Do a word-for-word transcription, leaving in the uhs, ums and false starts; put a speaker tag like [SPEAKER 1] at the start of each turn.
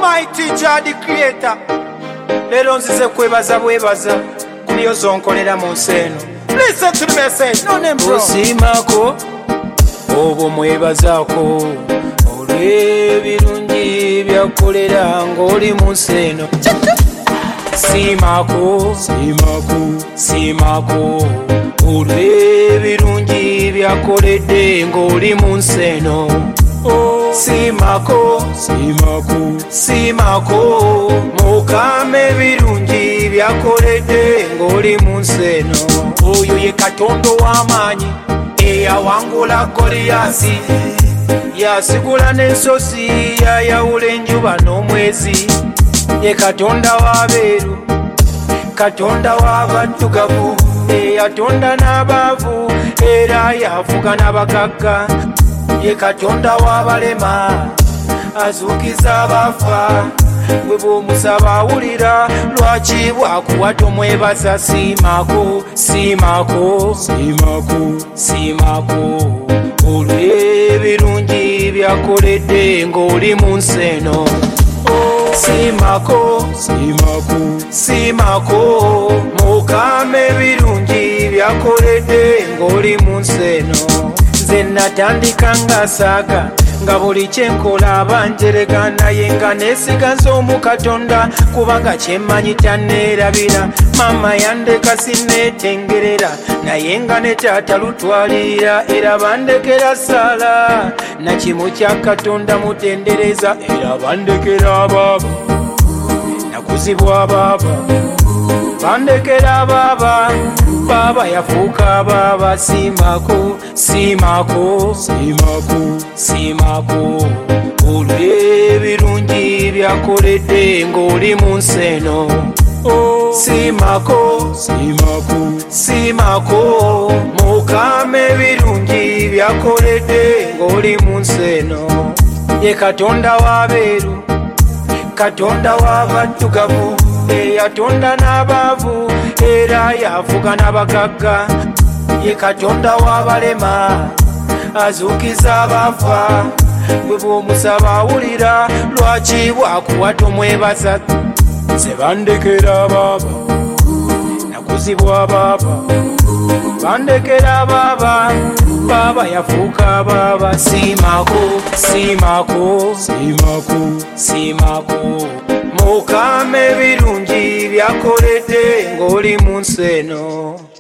[SPEAKER 1] Almighty Jah the Creator. Lero nzize kwebaza bwebaza kubyo zonkolera mu nseno. Listen to the message. No name bro. Osimako obo mwebazaako olw'ebirungi byakolera ng'oli mu nseno. Simako, simako, simako olw'ebirungi byakoledde ng'oli mu nseno. Simako, simako, simako mukama ebirungi byakoledde ng'oli mu nseno. Oyo ye Katonda w'amaanyi eyawangula Goliyasi, yasigula n'ensozi yayawula enjuba n'omwezi. Ye Katonda w'abeeru, Katonda w'abaddugavu, eyatonda n'abaavu era yafuga n'abagagga. Ye Katonda w'abalema, azuukiza abafa. Bwe bw'omusaba awulira, lwaki bw'akuwa tomwebaza? Simako, simako, simako, simako olw'ebirungi byakoledde ng'oli mu nseno. Simako, simako, simako mukama ebirungi byakoledde ng'oli mu nseno. Nze natandika nga saaga nga buli kyenkola abanjerega, naye nga neesigaza omu Katonda kubanga kyemmanyi tanneerabira. Mama yandeka sinneetengerera, naye nga ne taata lutwalira era bandekera sala. Nakimu kya Katonda mutendereza era bandekera baba, nakuzibwa baba, bandekera baba, baba yafuuka baba. Simako, simako, simako, simako olw'ebirungi byakoledde ng'oli mu nseno. Simako, simako, simako mukama ebirungi byakoledde ng'oli mu nseno. Ye Katonda w'abeeru, Katonda w'abaddugavu, eyatonda n'abaavu era yafuga n'abagagga. Ye Katonda w'abalema, azuukiza abafa. Bwe bw'omusaba awulira, lwaki bw'akuwa tomwebaza? Nze bandekera baba, nakuzibwa baba, bandekera baba, baba yafuuka baba. Simako, simako, simako, simako mukama ebirungi byakoledde ng'oli mu nseno.